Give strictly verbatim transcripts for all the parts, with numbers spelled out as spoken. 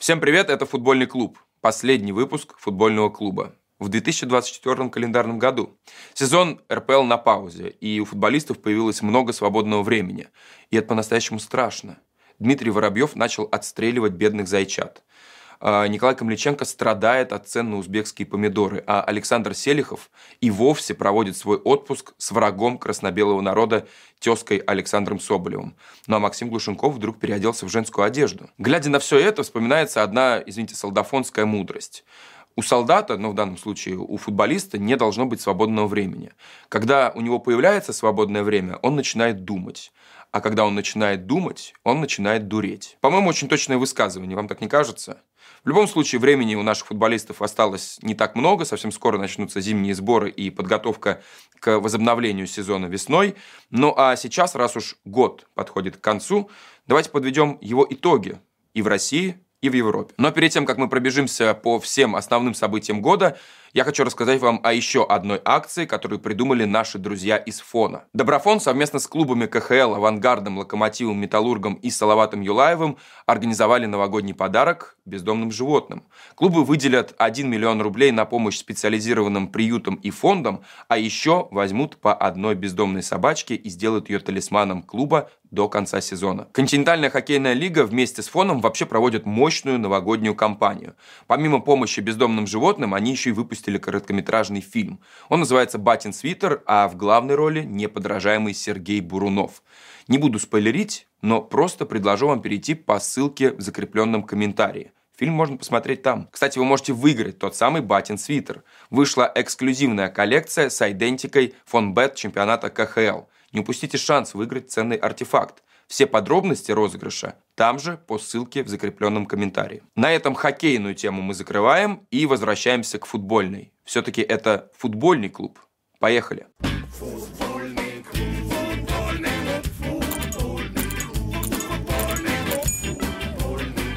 Всем привет, это «Футбольный клуб», последний выпуск «Футбольного клуба» в две тысячи двадцать четвёртом календарном году. Сезон эр пэ эл на паузе, и у футболистов появилось много свободного времени. И это по-настоящему страшно. Дмитрий Воробьев начал отстреливать бедных зайчат. Николай Камличенко страдает от цен на узбекские помидоры, а Александр Селихов и вовсе проводит свой отпуск с врагом красно-белого народа, тезкой Александром Соболевым. Ну а Максим Глушенков вдруг переоделся в женскую одежду. Глядя на все это, вспоминается одна, извините, солдафонская мудрость. У солдата, ну в данном случае у футболиста, не должно быть свободного времени. Когда у него появляется свободное время, он начинает думать. А когда он начинает думать, он начинает дуреть. По-моему, очень точное высказывание, вам так не кажется? В любом случае, времени у наших футболистов осталось не так много. Совсем скоро начнутся зимние сборы и подготовка к возобновлению сезона весной. Ну а сейчас, раз уж год подходит к концу, давайте подведем его итоги и в России, и в Европе. Но перед тем, как мы пробежимся по всем основным событиям года, я хочу рассказать вам о еще одной акции, которую придумали наши друзья из Фона. Доброфон совместно с клубами ка ха эл, Авангардом, Локомотивом, Металлургом и Салаватом Юлаевым организовали новогодний подарок бездомным животным. Клубы выделят один миллион рублей на помощь специализированным приютам и фондам, а еще возьмут по одной бездомной собачке и сделают ее талисманом клуба до конца сезона. Континентальная хоккейная лига вместе с Фоном вообще проводит мощную новогоднюю кампанию. Помимо помощи бездомным животным, они еще и выпустили короткометражный фильм. Он называется «Батин свитер», а в главной роли неподражаемый Сергей Бурунов. Не буду спойлерить, но просто предложу вам перейти по ссылке в закрепленном комментарии. Фильм можно посмотреть там. Кстати, вы можете выиграть тот самый «Батин свитер». Вышла эксклюзивная коллекция с идентикой фонбет чемпионата ка ха эл. Не упустите шанс выиграть ценный артефакт. Все подробности розыгрыша там же по ссылке в закрепленном комментарии. На этом хоккейную тему мы закрываем и возвращаемся к футбольной. Все-таки это футбольный клуб. Поехали! Футбольный клуб, футбольный клуб, футбольный клуб, футбольный клуб, футбольный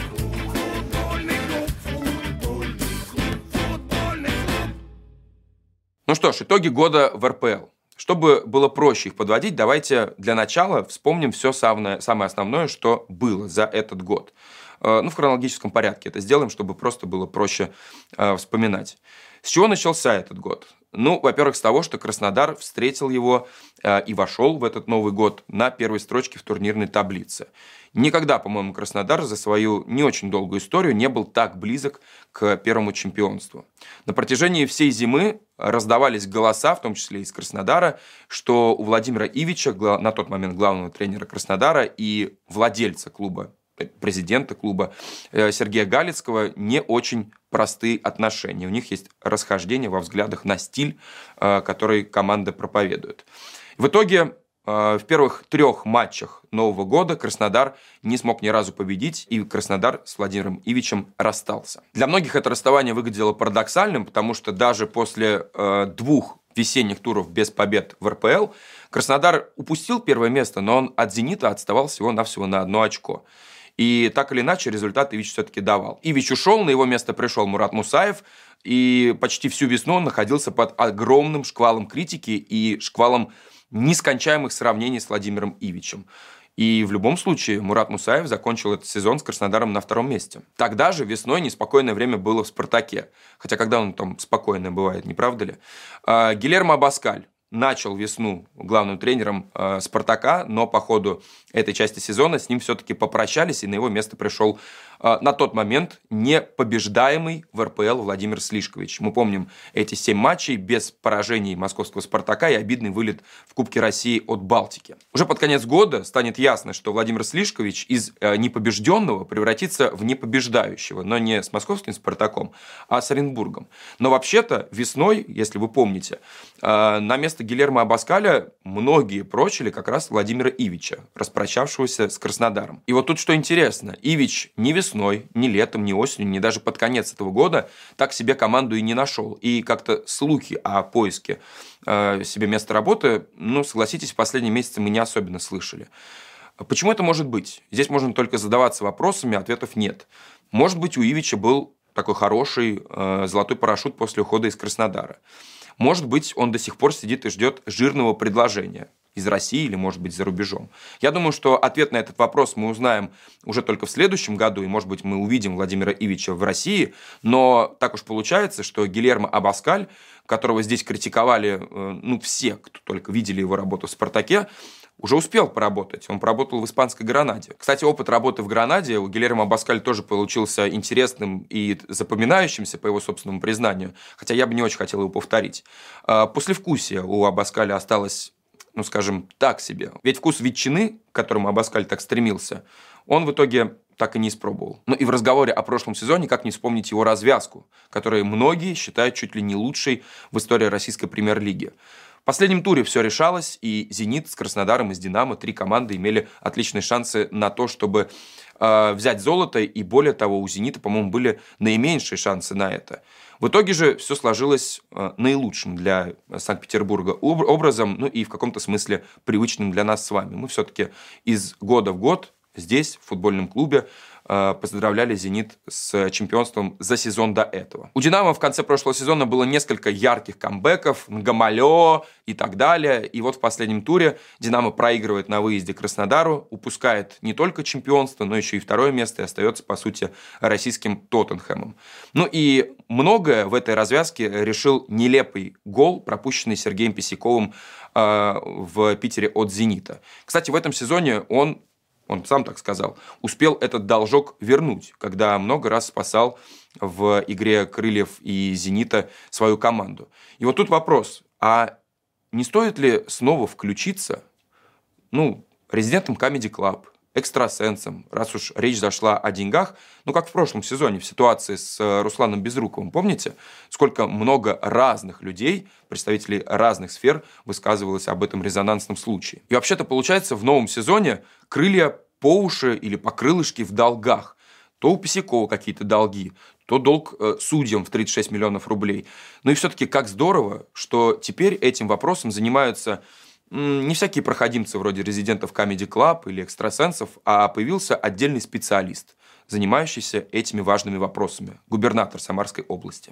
клуб, футбольный клуб, футбольный клуб. Ну что ж, итоги года в эр пэ эл. Чтобы было проще их подводить, давайте для начала вспомним все самое, самое основное, что было за этот год. Ну, в хронологическом порядке это сделаем, чтобы просто было проще э, вспоминать. С чего начался этот год? Ну, во-первых, с того, что Краснодар встретил его э, и вошел в этот Новый год на первой строчке в турнирной таблице. Никогда, по-моему, Краснодар за свою не очень долгую историю не был так близок к первому чемпионству. На протяжении всей зимы раздавались голоса, в том числе из Краснодара, что у Владимира Ивича, на тот момент главного тренера Краснодара и владельца клуба, президента клуба Сергея Галицкого, не очень простые отношения. У них есть расхождения во взглядах на стиль, который команда проповедует. В итоге в первых трех матчах Нового года Краснодар не смог ни разу победить, и Краснодар с Владимиром Ивичем расстался. Для многих это расставание выглядело парадоксальным, потому что даже после э, двух весенних туров без побед в эр пэ эл Краснодар упустил первое место, но он от «Зенита» отставал всего-навсего на одно очко. И так или иначе результат Ивич все-таки давал. Ивич ушел, на его место пришел Мурат Мусаев, и почти всю весну он находился под огромным шквалом критики и шквалом нескончаемых сравнений с Владимиром Ивичем. И в любом случае Мурат Мусаев закончил этот сезон с Краснодаром на втором месте. Тогда же весной неспокойное время было в «Спартаке». Хотя когда он там спокойное бывает, не правда ли? Гильермо Абаскаль начал весну главным тренером э, «Спартака», но по ходу этой части сезона с ним все-таки попрощались, и на его место пришел э, на тот момент непобеждаемый в эр пэ эл Владимир Слишкович. Мы помним эти семь матчей без поражений московского «Спартака» и обидный вылет в Кубке России от «Балтики». Уже под конец года станет ясно, что Владимир Слишкович из э, непобежденного превратится в непобеждающего, но не с московским «Спартаком», а с Оренбургом. Но вообще-то весной, если вы помните, э, на место Гильермо Абаскаля многие прочили как раз Владимира Ивича, распрощавшегося с Краснодаром. И вот тут что интересно, Ивич ни весной, ни летом, ни осенью, ни даже под конец этого года так себе команду и не нашел. И как-то слухи о поиске э, себе места работы, ну, согласитесь, в последние месяцы мы не особенно слышали. Почему это может быть? Здесь можно только задаваться вопросами, ответов нет. Может быть, у Ивича был такой хороший э, золотой парашют после ухода из Краснодара. Может быть, он до сих пор сидит и ждет жирного предложения. из России или, может быть, за рубежом? Я думаю, что ответ на этот вопрос мы узнаем уже только в следующем году, и, может быть, мы увидим Владимира Ивича в России, но так уж получается, что Гильермо Абаскаль, которого здесь критиковали, ну, все, кто только видели его работу в «Спартаке», уже успел поработать. Он поработал в испанской Гранаде. Кстати, опыт работы в Гранаде у Гильермо Абаскаль тоже получился интересным и запоминающимся, по его собственному признанию, хотя я бы не очень хотел его повторить. Послевкусие у Абаскаля осталось, ну, скажем, так себе. Ведь вкус ветчины, к которому Абаскаль так стремился, он в итоге так и не испробовал. Ну и в разговоре о прошлом сезоне как не вспомнить его развязку, которую многие считают чуть ли не лучшей в истории российской премьер-лиги. В последнем туре все решалось, и «Зенит» с Краснодаром и с «Динамо», три команды, имели отличные шансы на то, чтобы э, взять золото, и более того, у «Зенита», по-моему, были наименьшие шансы на это. В итоге же все сложилось э, наилучшим для Санкт-Петербурга об- образом, ну и в каком-то смысле привычным для нас с вами. Мы все-таки из года в год здесь, в футбольном клубе, поздравляли «Зенит» с чемпионством за сезон до этого. У «Динамо» в конце прошлого сезона было несколько ярких камбэков, Нгамалё и так далее. И вот в последнем туре «Динамо» проигрывает на выезде Краснодару, упускает не только чемпионство, но еще и второе место и остается, по сути, российским «Тоттенхэмом». Ну и многое в этой развязке решил нелепый гол, пропущенный Сергеем Писяковым э, в Питере от «Зенита». Кстати, в этом сезоне он Он сам так сказал, успел этот должок вернуть, когда много раз спасал в игре «Крыльев» и «Зенита» свою команду. И вот тут вопрос, а не стоит ли снова включиться, ну, резидентам Comedy Club, экстрасенсам, раз уж речь зашла о деньгах, ну, как в прошлом сезоне в ситуации с Русланом Безруковым. Помните, сколько много разных людей, представителей разных сфер, высказывалось об этом резонансном случае? И вообще-то, получается, в новом сезоне «Крылья» по уши или по крылышки в долгах. То у Писякова какие-то долги, то долг э, судьям в тридцать шесть миллионов рублей. Ну и все-таки как здорово, что теперь этим вопросом занимаются не всякие проходимцы вроде резидентов Comedy Club или экстрасенсов, а появился отдельный специалист, занимающийся этими важными вопросами, губернатор Самарской области.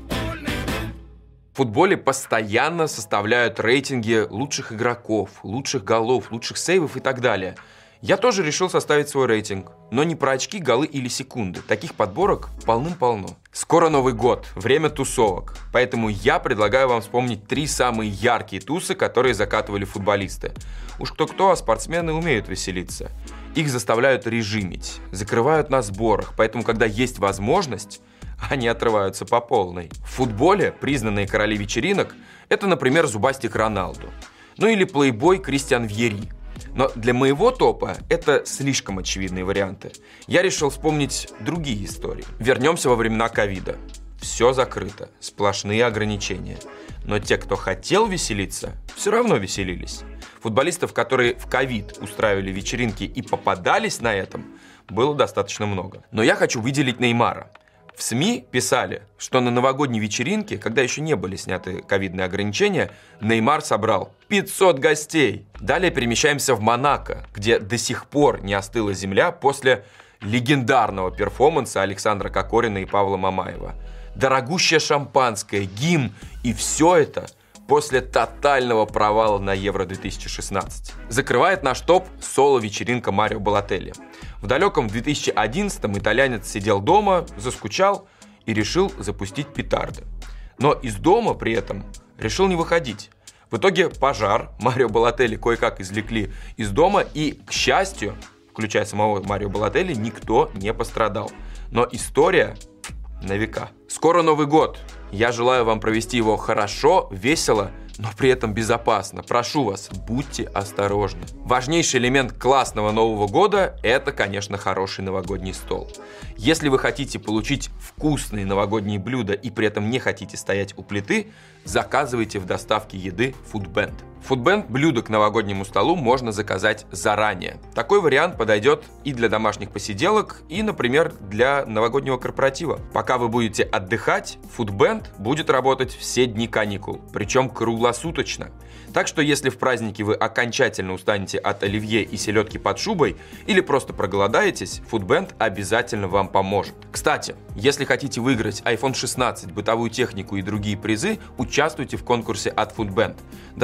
В футболе постоянно составляют рейтинги лучших игроков, лучших голов, лучших сейвов и так далее. Я тоже решил составить свой рейтинг, но не про очки, голы или секунды. Таких подборок полным-полно. Скоро Новый год, время тусовок. Поэтому я предлагаю вам вспомнить три самые яркие тусы, которые закатывали футболисты. Уж кто-кто, а спортсмены умеют веселиться. Их заставляют режимить, закрывают на сборах, поэтому, когда есть возможность, они отрываются по полной. В футболе признанные короли вечеринок – это, например, зубастик Роналду. Ну или плейбой Кристиан Вьери. Но для моего топа это слишком очевидные варианты. Я решил вспомнить другие истории. Вернемся во времена ковида. Все закрыто, сплошные ограничения. Но те, кто хотел веселиться, все равно веселились. Футболистов, которые в ковид устраивали вечеринки и попадались на этом, было достаточно много. Но я хочу выделить Неймара. В СМИ писали, что на новогодней вечеринке, когда еще не были сняты ковидные ограничения, Неймар собрал пятьсот гостей. Далее перемещаемся в Монако, где до сих пор не остыла земля после легендарного перформанса Александра Кокорина и Павла Мамаева. Дорогущее шампанское, гимн и все это после тотального провала на Евро две тысячи шестнадцать. Закрывает наш топ соло-вечеринка Марио Балотелли. В далеком две тысячи одиннадцатом итальянец сидел дома, заскучал и решил запустить петарды. Но из дома при этом решил не выходить. В итоге пожар Марио Балотелли кое-как извлекли из дома, и, к счастью, включая самого Марио Балотелли, никто не пострадал. Но история на века. Скоро Новый год. Я желаю вам провести его хорошо, весело, но при этом безопасно. Прошу вас, будьте осторожны. Важнейший элемент классного Нового года – это, конечно, хороший новогодний стол. Если вы хотите получить вкусные новогодние блюда и при этом не хотите стоять у плиты, заказывайте в доставке еды Foodband. Foodband блюда к новогоднему столу можно заказать заранее. Такой вариант подойдет и для домашних посиделок, и, например, для новогоднего корпоратива. Пока вы будете отдыхать, Foodband будет работать все дни каникул, причем круглосуточно. Так что если в празднике вы окончательно устанете от оливье и селедки под шубой или просто проголодаетесь, Foodband обязательно вам поможет. Кстати, если хотите выиграть айфон шестнадцать, бытовую технику и другие призы, участвуйте в конкурсе от Foodband. Достаточно сделать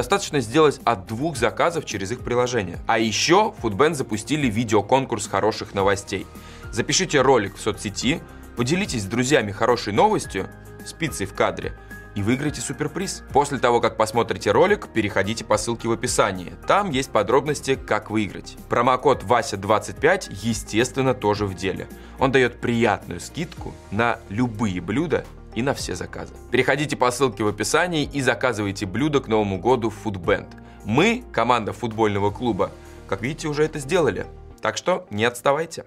сделать от двух заказов через их приложение. А еще Foodband запустили видеоконкурс хороших новостей. Запишите ролик в соцсети, поделитесь с друзьями хорошей новостью, с пиццей в кадре, и выиграйте суперприз. После того, как посмотрите ролик, переходите по ссылке в описании. Там есть подробности, как выиграть. Промокод Вася двадцать пять, естественно, тоже в деле. Он дает приятную скидку на любые блюда и на все заказы. Переходите по ссылке в описании и заказывайте блюда к Новому году в Foodband. Мы, команда футбольного клуба, как видите, уже это сделали. Так что не отставайте.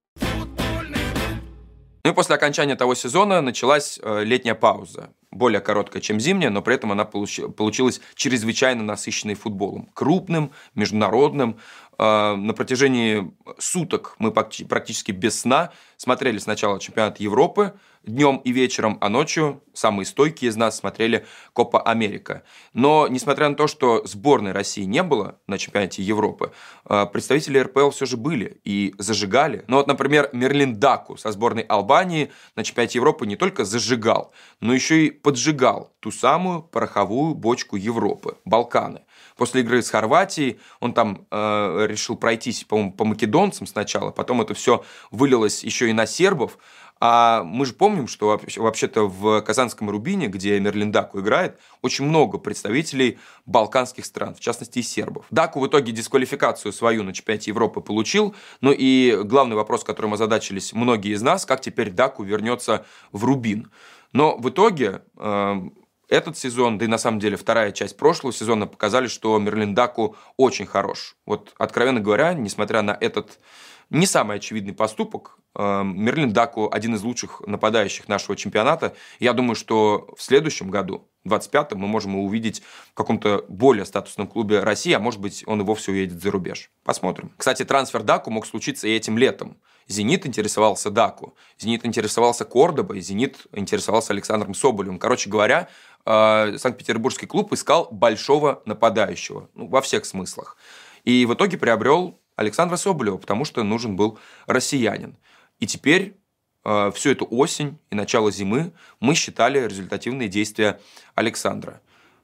Ну и после окончания того сезона началась э, летняя пауза. Более короткая, чем зимняя, но при этом она получи, получилась чрезвычайно насыщенной футболом. Крупным, международным. Э, на протяжении суток мы практически без сна смотрели сначала чемпионат Европы днем и вечером, а ночью самые стойкие из нас смотрели Копа Америка. Но, несмотря на то, что сборной России не было на чемпионате Европы, представители эр пэ эл все же были и зажигали. Ну вот, например, Мерлин Даку со сборной Албании на чемпионате Европы не только зажигал, но еще и поджигал ту самую пороховую бочку Европы, Балканы. После игры с Хорватией он там э, решил пройтись, по-моему, по македонцам сначала, потом это все вылилось еще и на сербов. А мы же помним, что вообще-то в казанском Рубине, где Мерлин Даку играет, очень много представителей балканских стран, в частности и сербов. Даку в итоге дисквалификацию свою на чемпионате Европы получил. Ну и главный вопрос, которым озадачились многие из нас, как теперь Даку вернется в Рубин. Но в итоге э, этот сезон, да и на самом деле вторая часть прошлого сезона показали, что Мерлин Даку очень хорош. Вот, откровенно говоря, несмотря на этот не самый очевидный поступок, Мерлин Даку один из лучших нападающих нашего чемпионата. Я думаю, что в следующем году, в двадцать пятом, мы можем его увидеть в каком-то более статусном клубе России, а может быть, он и вовсе уедет за рубеж. Посмотрим. Кстати, трансфер Даку мог случиться и этим летом. «Зенит» интересовался Даку, «Зенит» интересовался Кордобой, «Зенит» интересовался Александром Соболевым. Короче говоря, Санкт-Петербургский клуб искал большого нападающего, ну, во всех смыслах. И в итоге приобрел Александра Соболева, потому что нужен был россиянин. И теперь э, всю эту осень и начало зимы мы считали результативные действия Александра.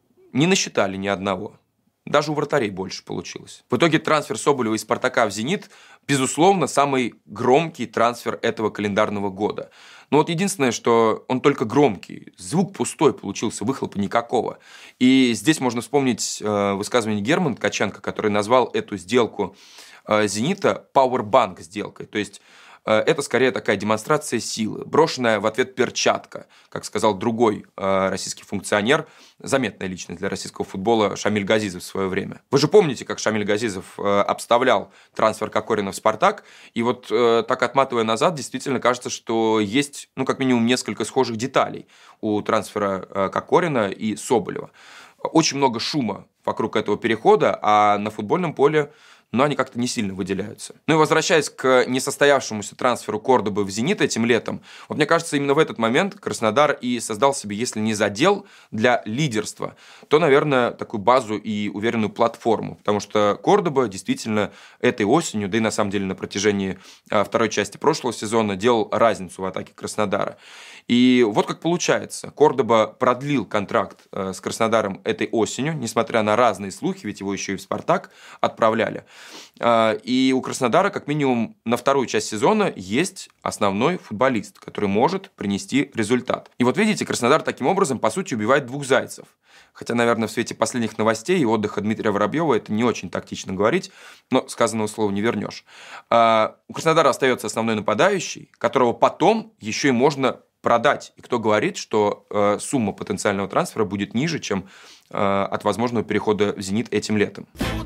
Не насчитали ни одного. Даже у вратарей больше получилось. В итоге трансфер Соболева из «Спартака» в «Зенит», безусловно, самый громкий трансфер этого календарного года. Но вот единственное, что он только громкий. Звук пустой получился, выхлопа никакого. И здесь можно вспомнить э, высказывание Германа Ткаченко, который назвал эту сделку э, «Зенита» пауэрбанк сделкой. То есть это скорее такая демонстрация силы, брошенная в ответ перчатка, как сказал другой э, российский функционер, заметная личность для российского футбола, Шамиль Газизов в свое время. Вы же помните, как Шамиль Газизов э, обставлял трансфер Кокорина в «Спартак», и вот э, так отматывая назад, действительно кажется, что есть, ну, как минимум, несколько схожих деталей у трансфера э, Кокорина и Соболева. Очень много шума вокруг этого перехода, а на футбольном поле но они как-то не сильно выделяются. Ну и возвращаясь к несостоявшемуся трансферу Кордобы в «Зенит» этим летом, вот мне кажется, именно в этот момент Краснодар и создал себе, если не задел для лидерства, то, наверное, такую базу и уверенную платформу, потому что Кордоба действительно этой осенью, да и на самом деле на протяжении второй части прошлого сезона делал разницу в атаке Краснодара. И вот как получается. Кордоба продлил контракт с Краснодаром этой осенью, несмотря на разные слухи, ведь его еще и в «Спартак» отправляли. И у Краснодара, как минимум, на вторую часть сезона есть основной футболист, который может принести результат. И вот видите, Краснодар таким образом, по сути, убивает двух зайцев. Хотя, наверное, в свете последних новостей и отдыха Дмитрия Воробьева это не очень тактично говорить, но сказанного слова не вернешь. У Краснодара остается основной нападающий, которого потом еще и можно продать. И кто говорит, что э, сумма потенциального трансфера будет ниже, чем э, от возможного перехода в «Зенит» этим летом.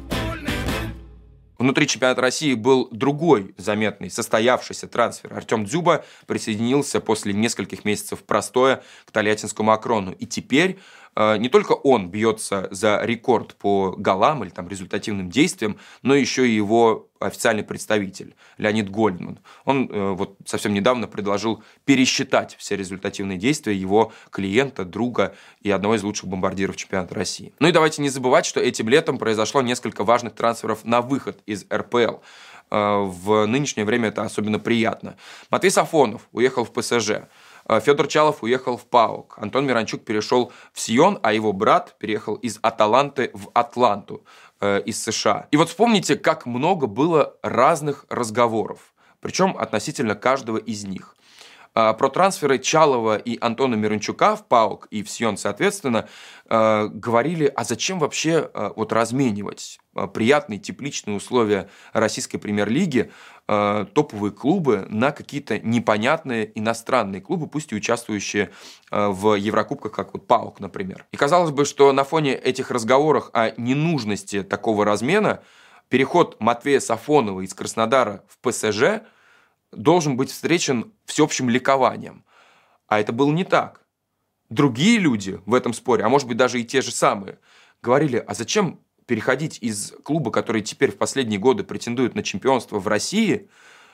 Внутри чемпионата России был другой заметный, состоявшийся трансфер. Артем Дзюба присоединился после нескольких месяцев простоя к тольяттинскому «Акрону». И теперь э, не только он бьется за рекорд по голам или там, результативным действиям, но еще и его официальный представитель Леонид Гольдман. Он э, вот совсем недавно предложил пересчитать все результативные действия его клиента, друга и одного из лучших бомбардиров чемпионата России. Ну и давайте не забывать, что этим летом произошло несколько важных трансферов на выход из эр пэ эл. В нынешнее время это особенно приятно. Матвей Сафонов уехал в ПСЖ. Федор Чалов уехал в ПАОК. Антон Миранчук перешел в Сион, а его брат переехал из Аталанты в Атланту из США. И вот вспомните, как много было разных разговоров, причем относительно каждого из них. Про трансферы Чалова и Антона Миранчука в ПАОК и в Сион, соответственно, говорили, а зачем вообще вот разменивать приятные тепличные условия российской премьер-лиги, топовые клубы, на какие-то непонятные иностранные клубы, пусть и участвующие в Еврокубках, как вот ПАОК, например. И казалось бы, что на фоне этих разговоров о ненужности такого размена переход Матвея Сафонова из Краснодара в ПСЖ должен быть встречен всеобщим ликованием. А это было не так. Другие люди в этом споре, а может быть даже и те же самые, говорили, а зачем переходить из клуба, который теперь в последние годы претендует на чемпионство в России,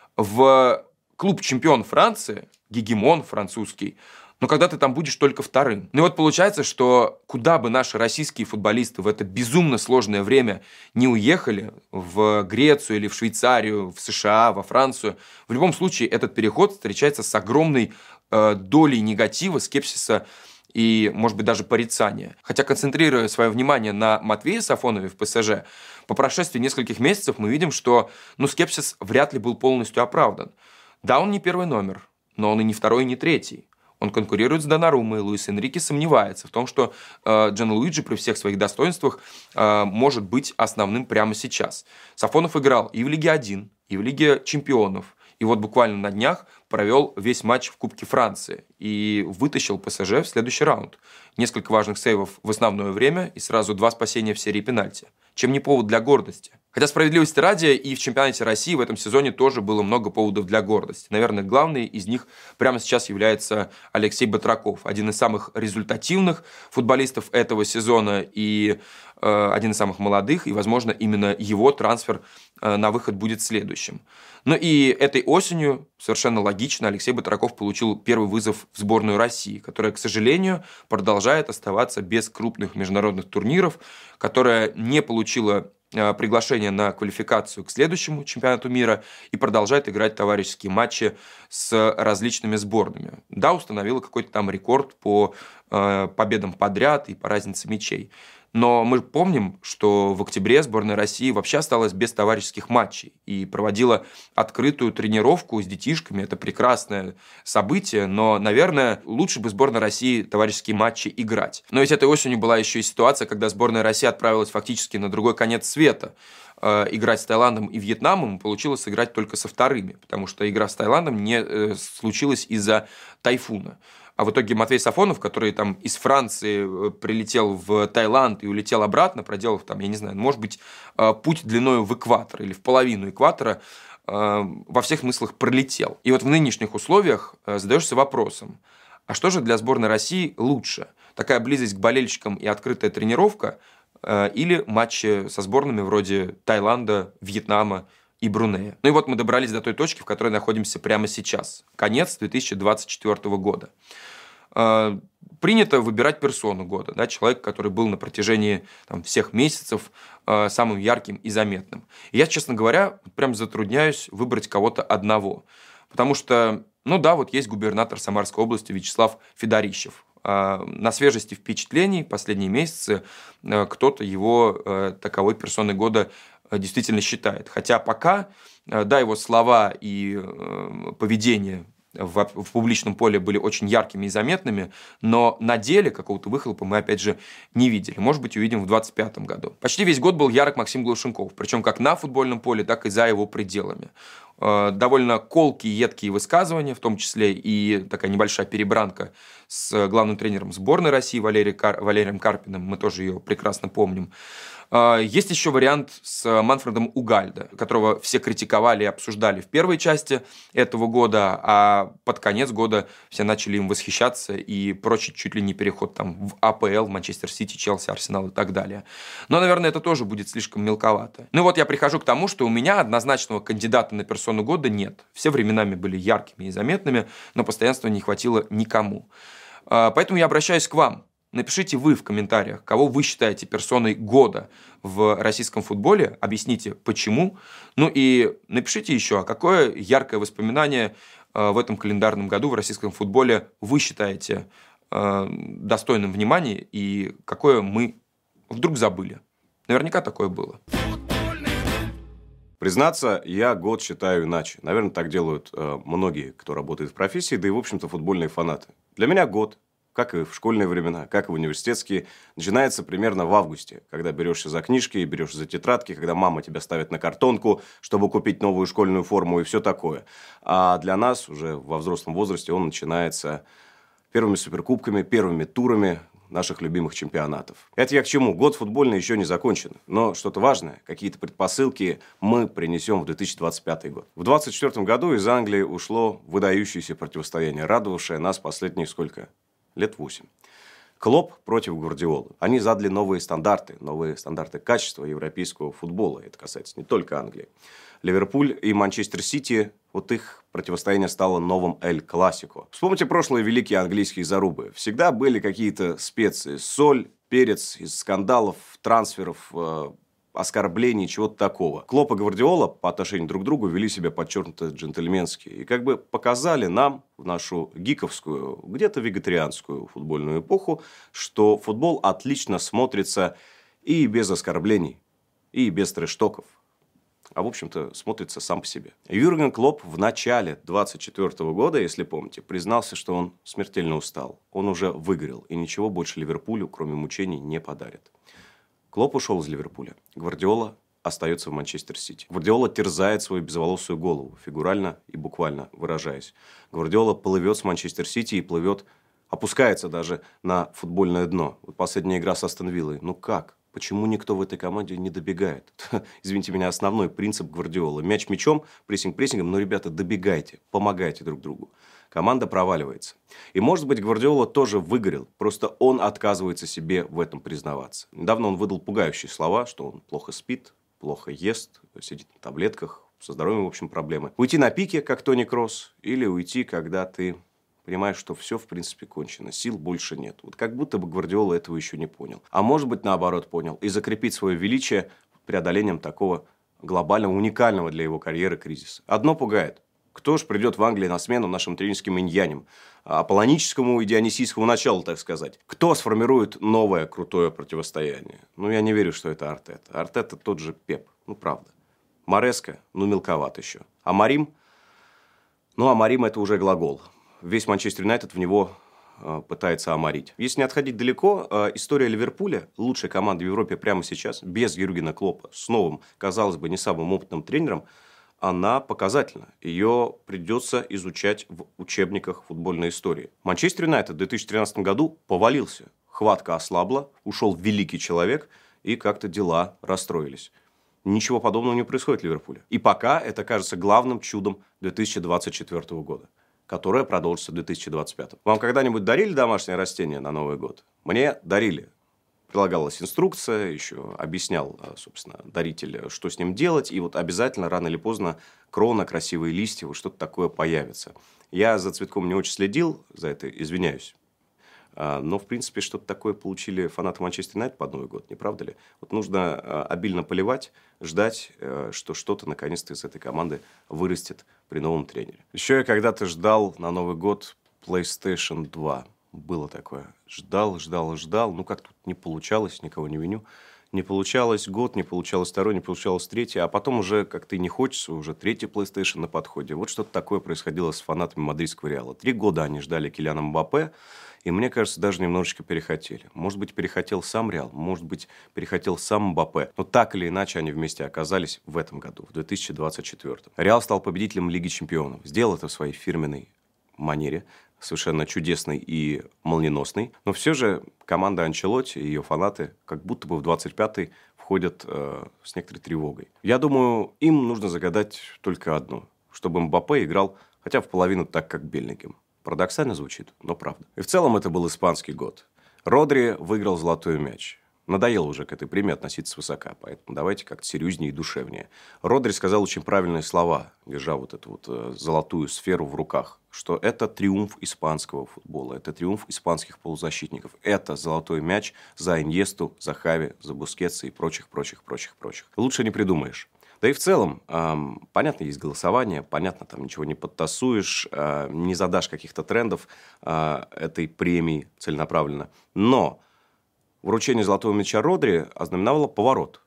в клуб чемпион Франции, гегемон французский, но когда ты там будешь только вторым. Ну и вот получается, что куда бы наши российские футболисты в это безумно сложное время не уехали, в Грецию или в Швейцарию, в США, во Францию, в любом случае этот переход встречается с огромной э, долей негатива, скепсиса и, может быть, даже порицания. Хотя, концентрируя свое внимание на Матвее Сафонове в ПСЖ, по прошествии нескольких месяцев мы видим, что ну, скепсис вряд ли был полностью оправдан. Да, он не первый номер, но он и не второй, и не третий. Он конкурирует с Донарумо, и Луис Энрике сомневается в том, что э, Джанлуиджи при всех своих достоинствах э, может быть основным прямо сейчас. Сафонов играл и в Лиге один, и в Лиге чемпионов. И вот буквально на днях провел весь матч в Кубке Франции и вытащил ПСЖ в следующий раунд. Несколько важных сейвов в основное время и сразу два спасения в серии пенальти. Чем не повод для гордости. Хотя, справедливости ради, и в чемпионате России в этом сезоне тоже было много поводов для гордости. Наверное, главный из них прямо сейчас является Алексей Батраков. Один из самых результативных футболистов этого сезона и э, один из самых молодых. И, возможно, именно его трансфер э, на выход будет следующим. Ну и этой осенью, совершенно логично, Алексей Батраков получил первый вызов в сборную России, которая, к сожалению, продолжает оставаться без крупных международных турниров, которая не получила приглашение на квалификацию к следующему чемпионату мира и продолжает играть товарищеские матчи с различными сборными. Да, установила какой-то там рекорд по э, победам подряд и по разнице мячей. Но мы помним, что в октябре сборная России вообще осталась без товарищеских матчей и проводила открытую тренировку с детишками. Это прекрасное событие, но, наверное, лучше бы сборная России товарищеские матчи играть. Но ведь этой осенью была еще и ситуация, когда сборная России отправилась фактически на другой конец света. Э, играть с Таиландом и Вьетнамом, и получилось сыграть только со вторыми, потому что игра с Таиландом не э, случилась из-за тайфуна. А в итоге Матвей Сафонов, который там из Франции прилетел в Таиланд и улетел обратно, проделав там, я не знаю, может быть, путь длиною в экватор или в половину экватора, во всех смыслах пролетел. И вот в нынешних условиях задаешься вопросом, а что же для сборной России лучше? Такая близость к болельщикам и открытая тренировка или матчи со сборными вроде Таиланда, Вьетнама и Брунея? Ну и вот мы добрались до той точки, в которой находимся прямо сейчас. Конец две тысячи двадцать четвёртого года. Э, принято выбирать персону года, да, человек, который был на протяжении там, всех месяцев э, самым ярким и заметным. И я, честно говоря, прям затрудняюсь выбрать кого-то одного. Потому что, ну да, вот есть губернатор Самарской области Вячеслав Федорищев. Э, на свежести впечатлений последние месяцы э, кто-то его э, таковой персоной года действительно считает. Хотя пока, да, его слова и э, поведение в, в публичном поле были очень яркими и заметными, но на деле какого-то выхлопа мы, опять же, не видели. Может быть, увидим в двадцать пятом году. Почти весь год был ярок Максим Глушенков, причем как на футбольном поле, так и за его пределами. Э, довольно колкие, едкие высказывания, в том числе и такая небольшая перебранка с главным тренером сборной России Валерий Кар... Валерием Карпиным, мы тоже ее прекрасно помним. Есть еще вариант с Манфредом Угальдо, которого все критиковали и обсуждали в первой части этого года, а под конец года все начали им восхищаться и прочить чуть ли не переход там, в АПЛ, в Манчестер Сити, Челси, Арсенал и так далее. Но, наверное, это тоже будет слишком мелковато. Ну вот я прихожу к тому, что у меня однозначного кандидата на персону года нет. Все временами были яркими и заметными, но постоянства не хватило никому. Поэтому я обращаюсь к вам. Напишите вы в комментариях, кого вы считаете персоной года в российском футболе, объясните почему. Ну и напишите еще, а какое яркое воспоминание э, в этом календарном году в российском футболе вы считаете э, достойным внимания и какое мы вдруг забыли. Наверняка такое было. Признаться, я год считаю иначе. Наверное, так делают э, многие, кто работает в профессии, да и, в общем-то, футбольные фанаты. Для меня год, как и в школьные времена, как и в университетские, начинается примерно в августе, когда берешься за книжки, берешься за тетрадки, когда мама тебя ставит на картонку, чтобы купить новую школьную форму и все такое. А для нас уже во взрослом возрасте он начинается первыми суперкубками, первыми турами наших любимых чемпионатов. Это я к чему? Год футбольный еще не закончен. Но что-то важное, какие-то предпосылки мы принесем в две тысячи двадцать пятый год. В двадцать четвёртом году из Англии ушло выдающееся противостояние, радовавшее нас последние сколько? Лет восемь. Клоп против Гвардиолы. Они задали новые стандарты, новые стандарты качества европейского футбола. Это касается не только Англии. Ливерпуль и Манчестер Сити, вот их противостояние стало новым Эль Классико. Вспомните прошлые великие английские зарубы. Всегда были какие-то специи. Соль, перец из скандалов, трансферов, э, оскорблений, чего-то такого. Клоп и Гвардиола по отношению друг к другу вели себя подчеркнуто джентльменски. И как бы показали нам в нашу гиковскую, где-то вегетарианскую футбольную эпоху, что футбол отлично смотрится и без оскорблений, и без трэш-токов. А, в общем-то, смотрится сам по себе. Юрген Клопп в начале двадцать четвёртого года, если помните, признался, что он смертельно устал. Он уже выгорел, и ничего больше Ливерпулю, кроме мучений, не подарит. Клопп ушел из Ливерпуля. Гвардиола остается в Манчестер Сити. Гвардиола терзает свою безволосую голову, фигурально и буквально выражаясь. Гвардиола плывет с Манчестер Сити и плывет, опускается даже на футбольное дно. Вот последняя игра с Астон Виллой. Ну как? Почему никто в этой команде не добегает? Извините меня, основной принцип Гвардиолы. Мяч мячом, прессинг прессингом, но, ребята, добегайте, помогайте друг другу. Команда проваливается. И, может быть, Гвардиола тоже выгорел, просто он отказывается себе в этом признаваться. Недавно он выдал пугающие слова, что он плохо спит, плохо ест, сидит на таблетках, со здоровьем, в общем, проблемы. Уйти на пике, как Тони Кросс, или уйти, когда ты понимаешь, что все, в принципе, кончено, сил больше нет. Вот как будто бы Гвардиола этого еще не понял. А может быть, наоборот, понял. И закрепить свое величие преодолением такого глобального, уникального для его карьеры кризиса. Одно пугает. Кто ж придет в Англии на смену нашим тренерским иньяням? Аполлоническому и дионисийскому началу, так сказать. Кто сформирует новое крутое противостояние? Ну, я не верю, что это Артета. Артета тот же Пеп. Ну, правда. Мареска, ну, мелковат еще. А Марим? Ну, а Марим это уже глагол. Весь Манчестер Юнайтед в него э, пытается оморить. Если не отходить далеко, э, история Ливерпуля, лучшей команды в Европе прямо сейчас, без Юргена Клоппа, с новым, казалось бы, не самым опытным тренером, она показательна. Ее придется изучать в учебниках футбольной истории. Манчестер Юнайтед в две тысячи тринадцатом году повалился. Хватка ослабла, ушел великий человек, и как-то дела расстроились. Ничего подобного не происходит в Ливерпуле. И пока это кажется главным чудом две тысячи двадцать четвёртого года, которое продолжится в две тысячи двадцать пятом. Вам когда-нибудь дарили домашнее растение на Новый год? Мне дарили. Прилагалась инструкция, еще объяснял, собственно, даритель, что с ним делать. И вот обязательно, рано или поздно, крона, красивые листья, вот что-то такое появится. Я за цветком не очень следил, за это извиняюсь. Но, в принципе, что-то такое получили фанаты Манчестер Юнайтед под Новый год, не правда ли? Вот нужно обильно поливать, ждать, что что-то наконец-то из этой команды вырастет при новом тренере. Еще я когда-то ждал на Новый год плейстейшн два. Было такое. Ждал, ждал, ждал. Ну, как тут не получалось, никого не виню. Не получалось год, не получалось второй, не получалось третий. А потом уже как-то и не хочется, уже третий PlayStation на подходе. Вот что-то такое происходило с фанатами мадридского Реала. Три года они ждали Килиана Мбаппе. И мне кажется, даже немножечко перехотели. Может быть, перехотел сам Реал, может быть, перехотел сам Мбаппе. Но так или иначе они вместе оказались в этом году, в две тысячи двадцать четвёртом. Реал стал победителем Лиги Чемпионов. Сделал это в своей фирменной манере. Совершенно чудесный и молниеносный. Но все же команда Анчелотти и ее фанаты как будто бы в двадцать пятый входят э, с некоторой тревогой. Я думаю, им нужно загадать только одно. Чтобы Мбаппе играл хотя бы в половину так, как Беллингем. Парадоксально звучит, но правда. И в целом это был испанский год. Родри выиграл золотой мяч. Надоело уже к этой премии относиться свысока, поэтому давайте как-то серьезнее и душевнее. Родри сказал очень правильные слова, держа вот эту вот э, золотую сферу в руках, что это триумф испанского футбола, это триумф испанских полузащитников, это золотой мяч за Иньесту, за Хави, за Бускетса и прочих, прочих, прочих, прочих. Лучше не придумаешь. Да и в целом, эм, понятно, есть голосование, понятно, там ничего не подтасуешь, э, не задашь каких-то трендов э, этой премии целенаправленно, но вручение золотого мяча Родри ознаменовало поворот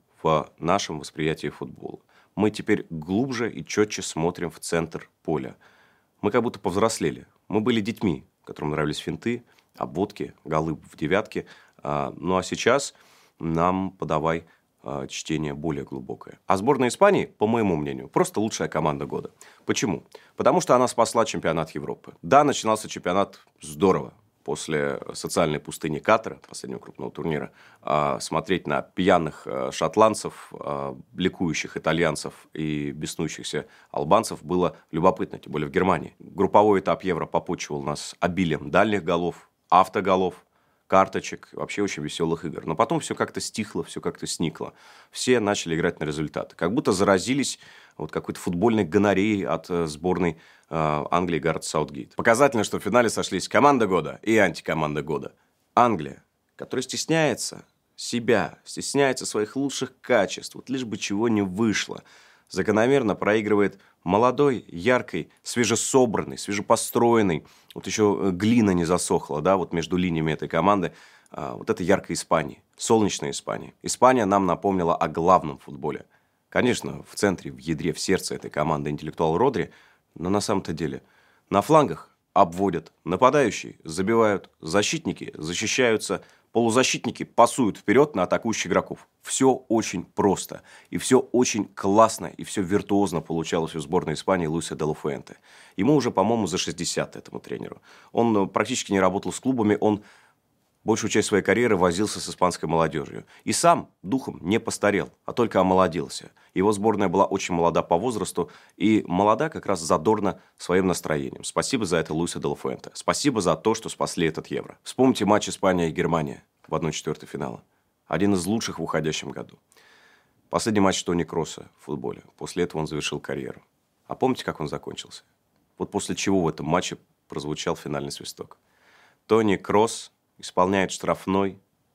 в нашем восприятии футбола. Мы теперь глубже и четче смотрим в центр поля. Мы как будто повзрослели. Мы были детьми, которым нравились финты, обводки, голы в девятке. Ну а сейчас нам подавай чтение более глубокое. А сборная Испании, по моему мнению, просто лучшая команда года. Почему? Потому что она спасла чемпионат Европы. Да, начинался чемпионат здорово. После социальной пустыни Катара, последнего крупного турнира, смотреть на пьяных шотландцев, бликующих итальянцев и беснующихся албанцев было любопытно, тем более в Германии. Групповой этап Евро попутчивал нас обилием дальних голов, автоголов, карточек, вообще очень веселых игр. Но потом все как-то стихло, все как-то сникло. Все начали играть на результаты. Как будто заразились вот какой-то футбольной гонореей от сборной э, Англии Гарета Саутгейт. Показательно, что в финале сошлись команда года и антикоманда года. Англия, которая стесняется себя, стесняется своих лучших качеств, вот лишь бы чего не вышло, закономерно проигрывает молодой, яркой, свежесобранной, свежепостроенной, вот еще глина не засохла, да, вот между линиями этой команды, а, вот это яркой Испании, солнечная Испания. Испания нам напомнила о главном футболе. Конечно, в центре, в ядре, в сердце этой команды интеллектуал Родри, но на самом-то деле на флангах обводят, нападающие забивают, защитники защищаются, полузащитники пасуют вперед на атакующих игроков. Все очень просто, и все очень классно, и все виртуозно получалось у сборной Испании Луиса де ла Фуэнте. Ему уже, по-моему, за шестьдесят, этому тренеру. Он практически не работал с клубами, он большую часть своей карьеры возился с испанской молодежью. И сам духом не постарел, а только омолодился. Его сборная была очень молода по возрасту, и молода как раз задорно своим настроением. Спасибо за это Луису де ла Фуэнте. Спасибо за то, что спасли этот Евро. Вспомните матч Испания и Германия в одной четвертой финала. Один из лучших в уходящем году. Последний матч Тони Кросса в футболе. После этого он завершил карьеру. А помните, как он закончился? Вот после чего в этом матче прозвучал финальный свисток. Тони Кросс исполняет штрафной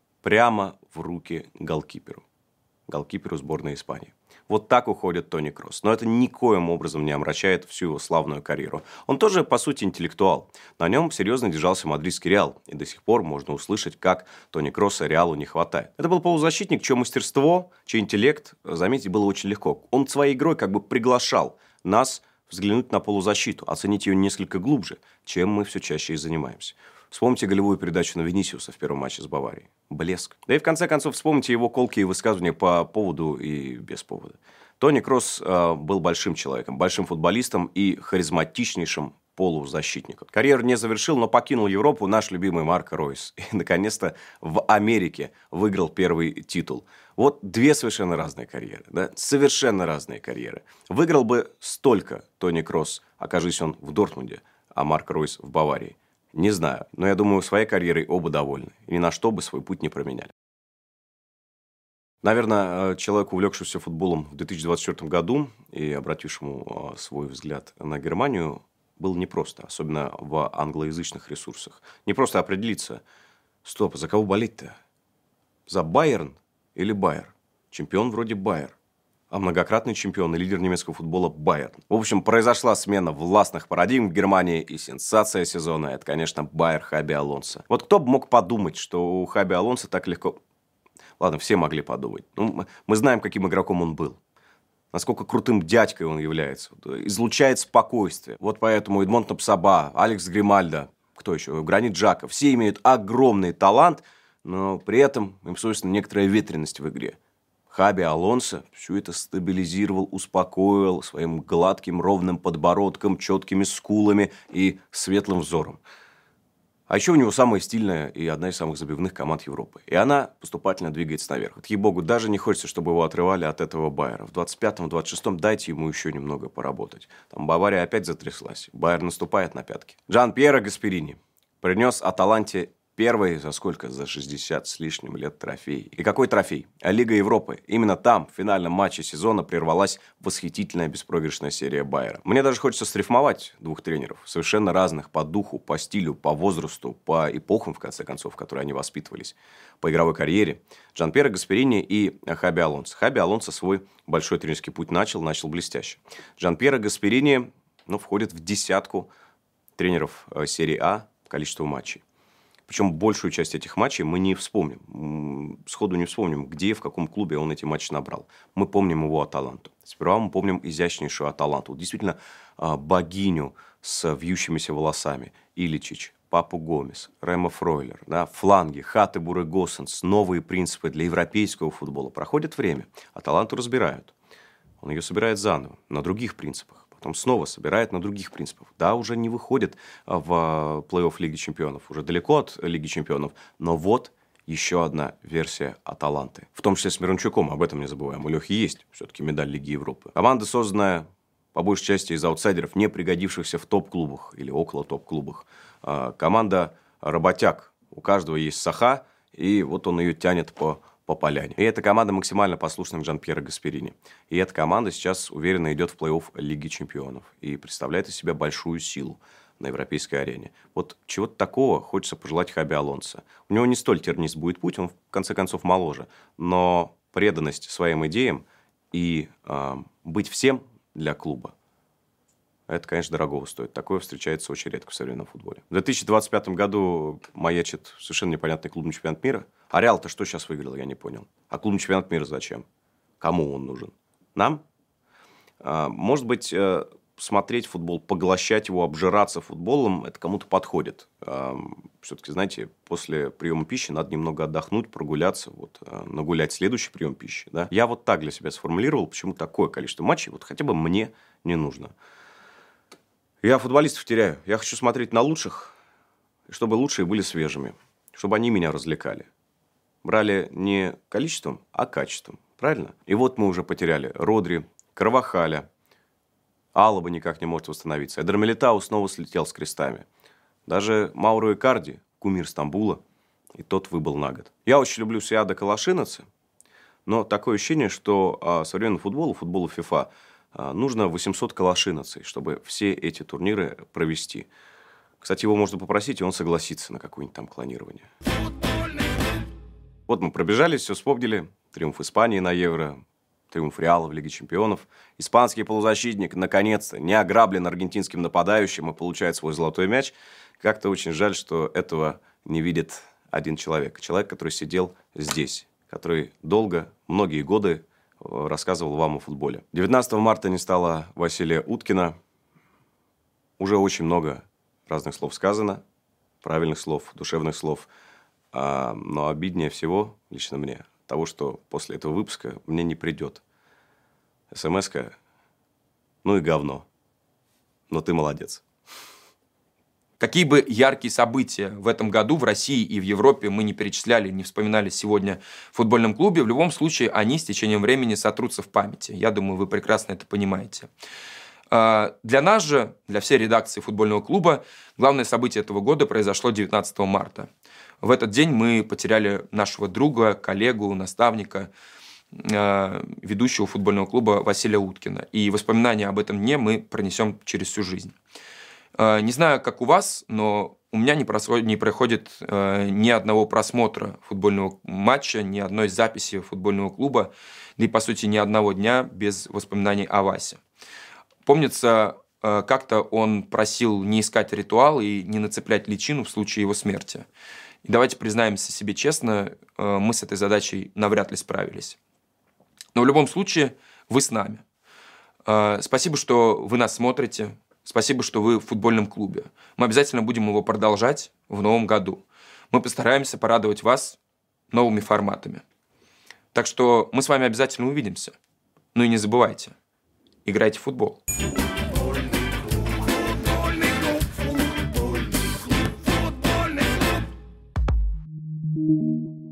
прямо в руки голкиперу. Голкиперу сборной Испании. Вот так уходит Тони Кросс. Но это никоим образом не омрачает всю его славную карьеру. Он тоже, по сути, интеллектуал. На нем серьезно держался мадридский Реал. И до сих пор можно услышать, как Тони Кросса Реалу не хватает. Это был полузащитник, чье мастерство, чей интеллект, заметить, было очень легко. Он своей игрой как бы приглашал нас взглянуть на полузащиту, оценить ее несколько глубже, чем мы все чаще и занимаемся. Вспомните голевую передачу на Винисиуса в первом матче с Баварией. Блеск. Да и в конце концов вспомните его колкие высказывания по поводу и без повода. Тони Кросс э, был большим человеком, большим футболистом и харизматичнейшим полузащитником. Карьеру не завершил, но покинул Европу наш любимый Марко Ройс. И, наконец-то, в Америке выиграл первый титул. Вот две совершенно разные карьеры. Да? Совершенно разные карьеры. Выиграл бы столько Тони Кросс, окажись он в Дортмунде, а Марко Ройс в Баварии. Не знаю, но я думаю, своей карьерой оба довольны. И ни на что бы свой путь не променяли. Наверное, человеку, увлекшемуся футболом в две тысячи двадцать четвёртом году и обратившему свой взгляд на Германию, было непросто, особенно в англоязычных ресурсах. Не просто определиться, стоп, за кого болеть-то? За Байерн или Байер? Чемпион вроде Байер. А многократный чемпион и лидер немецкого футбола Байерн. В общем, произошла смена властных парадигм в Германии, и сенсация сезона – это, конечно, Байер Хаби Алонсо. Вот кто бы мог подумать, что у Хаби Алонсо так легко... Ладно, все могли подумать. Ну, мы знаем, каким игроком он был. Насколько крутым дядькой он является. Излучает спокойствие. Вот поэтому Эдмонд Псаба, Алекс Гримальдо, кто еще? Гранит Джака. Все имеют огромный талант, но при этом им свойственна некоторая ветренность в игре. Хаби Алонсо все это стабилизировал, успокоил своим гладким, ровным подбородком, четкими скулами и светлым взором. А еще у него самая стильная и одна из самых забивных команд Европы. И она поступательно двигается наверх. Вот, ей-богу, даже не хочется, чтобы его отрывали от этого Байера. В двадцать пятом - двадцать шестом дайте ему еще немного поработать. Там Бавария опять затряслась. Байер наступает на пятки. Джан Пьеро Гасперини принес Аталанте Первый за сколько? За шестьдесят с лишним лет трофей. И какой трофей? А Лига Европы. Именно там, в финальном матче сезона, прервалась восхитительная беспроигрышная серия Байера. Мне даже хочется срифмовать двух тренеров, совершенно разных по духу, по стилю, по возрасту, по эпохам, в конце концов, в которые они воспитывались, по игровой карьере. Джанпьеро Гасперини и Хаби Алонсо. Хаби Алонсо свой большой тренерский путь начал, начал блестяще. Джанпьеро Гасперини, ну, входит в десятку тренеров серии А по количеству матчей. Причем большую часть этих матчей мы не вспомним. Сходу не вспомним, где, в каком клубе он эти матчи набрал. Мы помним его Аталанту. Сперва мы помним изящнейшую Аталанту. Действительно, богиню с вьющимися волосами. Иличич, Папу Гомес, Ремо Фройлер, да, фланги, Хатебур и Госсенс, новые принципы для европейского футбола. Проходит время, Аталанту разбирают. Он ее собирает заново, на других принципах. Потом снова собирает на других принципах. Да, уже не выходит в плей-офф Лиги Чемпионов. Уже далеко от Лиги Чемпионов. Но вот еще одна версия Аталанты. В том числе с Мирончуком. Об этом не забываем. У Лехи есть все-таки медаль Лиги Европы. Команда, созданная по большей части из аутсайдеров, не пригодившихся в топ-клубах или около топ-клубах. Команда работяг. У каждого есть саха. И вот он ее тянет по по поляне. И эта команда максимально послушна к Джанпьеро Гасперини. И эта команда сейчас уверенно идет в плей-офф Лиги Чемпионов. И представляет из себя большую силу на европейской арене. Вот чего-то такого хочется пожелать Хаби Алонсо. У него не столь тернист будет путь, он в конце концов моложе. Но преданность своим идеям и э, быть всем для клуба, это, конечно, дорогого стоит. Такое встречается очень редко в современном футболе. В две тысячи двадцать пятом году маячит совершенно непонятный клубный чемпионат мира. А Реал-то что сейчас выиграл, я не понял. А клубный чемпионат мира зачем? Кому он нужен? Нам? А, может быть, смотреть футбол, поглощать его, обжираться футболом, это кому-то подходит. А, все-таки, знаете, после приема пищи надо немного отдохнуть, прогуляться, вот, нагулять следующий прием пищи. Да? Я вот так для себя сформулировал, почему такое количество матчей вот хотя бы мне не нужно. Я футболистов теряю. Я хочу смотреть на лучших, чтобы лучшие были свежими. Чтобы они меня развлекали. Брали не количеством, а качеством. Правильно? И вот мы уже потеряли Родри, Карвахаля. Алаба никак не может восстановиться. Эдер Милитау снова слетел с крестами. Даже Мауро Икарди, кумир Стамбула, и тот выбыл на год. Я очень люблю Сиада Калашинаца, но такое ощущение, что а, современному футболу, футболу ФИФА, а, нужно восемьсот Калашинацей, чтобы все эти турниры провести. Кстати, его можно попросить, и он согласится на какое-нибудь там клонирование. Вот мы пробежались, все вспомнили. Триумф Испании на Евро, триумф Реала в Лиге Чемпионов. Испанский полузащитник, наконец-то, не ограблен аргентинским нападающим и получает свой золотой мяч. Как-то очень жаль, что этого не видит один человек. Человек, который сидел здесь, который долго, многие годы рассказывал вам о футболе. девятнадцатого марта не стало Василия Уткина. Уже очень много разных слов сказано, правильных слов, душевных слов. А, но обиднее всего, лично мне, того, что после этого выпуска мне не придет смс-ка, ну и говно. Но ты молодец. Какие бы яркие события в этом году в России и в Европе мы не перечисляли, не вспоминали сегодня в футбольном клубе, в любом случае они с течением времени сотрутся в памяти. Я думаю, вы прекрасно это понимаете. Для нас же, для всей редакции футбольного клуба, главное событие этого года произошло девятнадцатого марта. В этот день мы потеряли нашего друга, коллегу, наставника, ведущего футбольного клуба Василия Уткина. И воспоминания об этом дне мы пронесем через всю жизнь. Не знаю, как у вас, но у меня не происходит, не проходит ни одного просмотра футбольного матча, ни одной записи футбольного клуба, да и, по сути, ни одного дня без воспоминаний о Васе. Помнится, как-то он просил не искать ритуал и не нацеплять личину в случае его смерти. И давайте признаемся себе честно, мы с этой задачей навряд ли справились. Но в любом случае, вы с нами. Спасибо, что вы нас смотрите. Спасибо, что вы в футбольном клубе. Мы обязательно будем его продолжать в новом году. Мы постараемся порадовать вас новыми форматами. Так что мы с вами обязательно увидимся. Ну и не забывайте, играйте в футбол. Thank you.